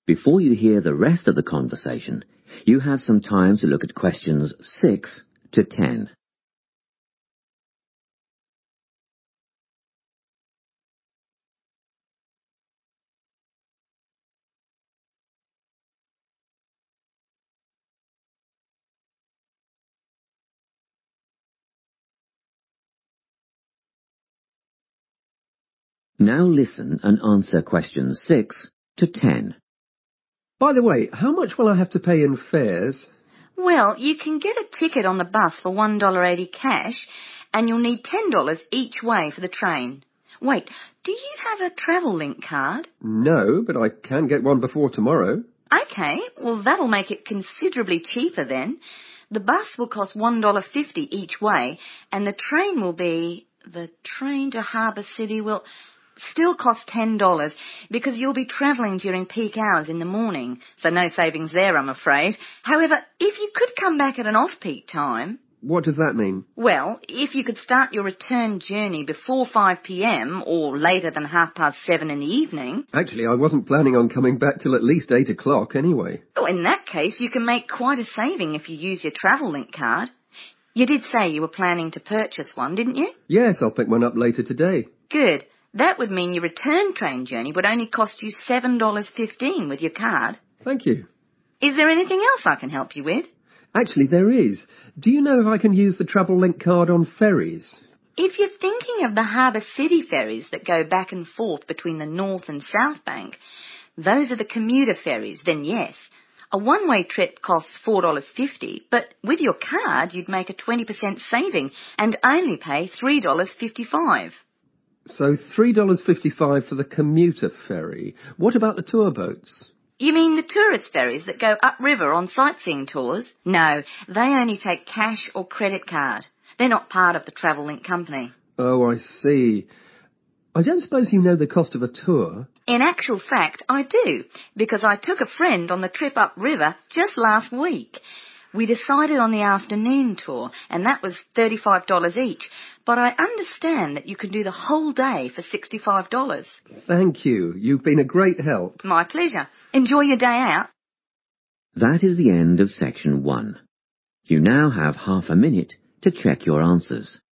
Before you hear the rest of the conversation, you have some time to look at questions 6 to 10. Now listen and answer questions 6 to 10. By the way, how much will I have to pay in fares? Well, you can get a ticket on the bus for $1.80 cash, and you'll need $10 each way for the train. Wait, do you have a Travel-Link card? No, but I can get one before tomorrow. OK, well, that'll make it considerably cheaper then. The bus will cost $1.50 each way, and the train will be... The train to Harbour City will still cost $10 because you'll be travelling during peak hours in the morning, so no savings there, I'm afraid. However, if you could come back at an off-peak time... What does that mean? Well, if you could start your return journey before 5 p.m. or later than 7:30 in the evening... Actually, I wasn't planning on coming back till at least 8 o'clock anyway. Oh, in that case, you can make quite a saving if you use your Travel-Link card. You did say you were planning to purchase one, didn't you? Yes, I'll pick one up later today. Good. That would mean your return train journey would only cost you $7.15 with your card. Thank you. Is there anything else I can help you with? Actually, there is. Do you know if I can use the Travel-Link card on ferries? If you're thinking of the Harbour City ferries that go back and forth between the North and South Bank, those are the commuter ferries, then yes. A one-way trip costs $4.50, but with your card you'd make a 20% saving and only pay $3.55. So $3.55 for the commuter ferry. What about the tour boats? You mean the tourist ferries that go upriver on sightseeing tours? No, they only take cash or credit card. They're not part of the Travel-Link company. Oh, I see. I don't suppose you know the cost of a tour? In actual fact, I do, because I took a friend on the trip upriver just last week. We decided on the afternoon tour, and that was $35 each, but I understand that you can do the whole day for $65. Thank you. You've been a great help. My pleasure. Enjoy your day out. That is the end of section 1. You now have half a minute to check your answers.